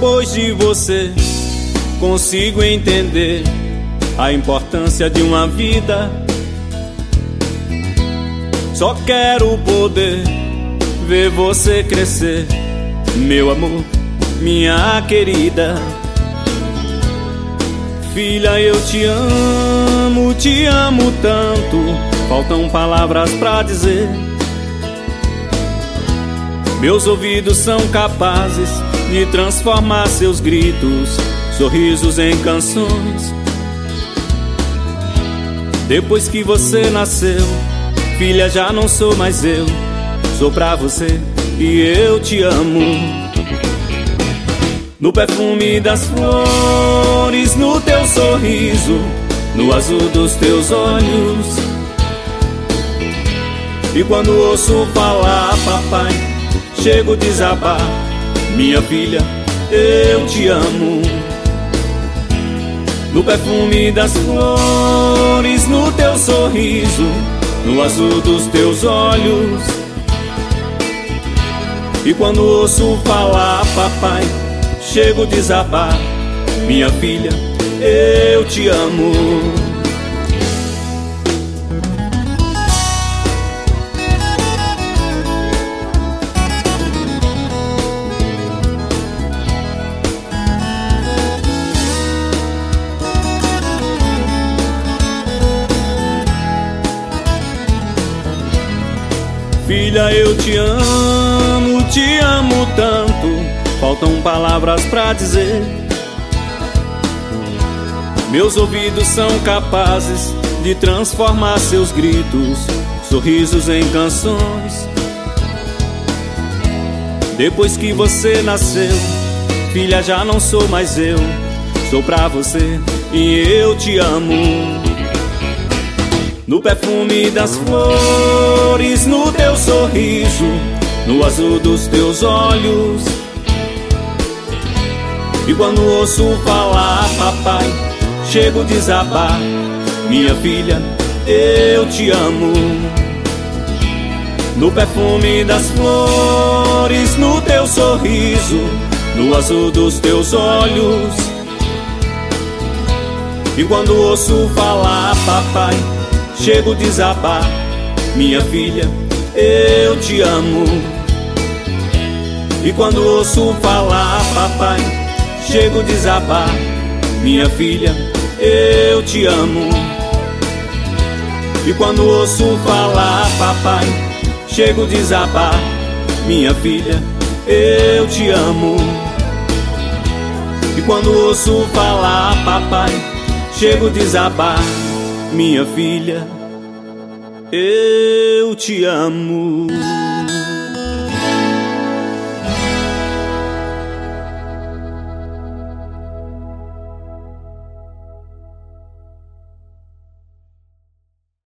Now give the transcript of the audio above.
depois de você, consigo entender a importância de uma vida. Só quero poder ver você crescer, meu amor, minha querida. Filha, eu te amo tanto, faltam palavras pra dizer. Meus ouvidos são capazes de transformar seus gritos, sorrisos em canções. Depois que você nasceu, filha, já não sou mais eu, sou pra você e eu te amo. No perfume das flores, no teu sorriso, no azul dos teus olhos. E quando ouço falar papai, chego a desabar. Minha filha, eu te amo. No perfume das flores, no teu sorriso, no azul dos teus olhos. E quando ouço falar papai, chego a desabar. Minha filha, eu te amo. Filha, eu te amo tanto, faltam palavras pra dizer. Meus ouvidos são capazes de transformar seus gritos, sorrisos em canções. Depois que você nasceu, filha, já não sou mais eu, sou pra você e eu te amo. No perfume das flores, no teu sorriso, no azul dos teus olhos. E quando ouço falar papai, chego a desabar. Minha filha, eu te amo. No perfume das flores, no teu sorriso, no azul dos teus olhos. E quando ouço falar papai, chego a desabar. Minha filha, eu te amo. E quando ouço falar papai, chego a desabar. Minha filha, eu te amo. E quando ouço falar papai, chego a desabar. Minha filha, eu te amo. E quando ouço falar papai, chego a desabar. Minha filha, eu te amo.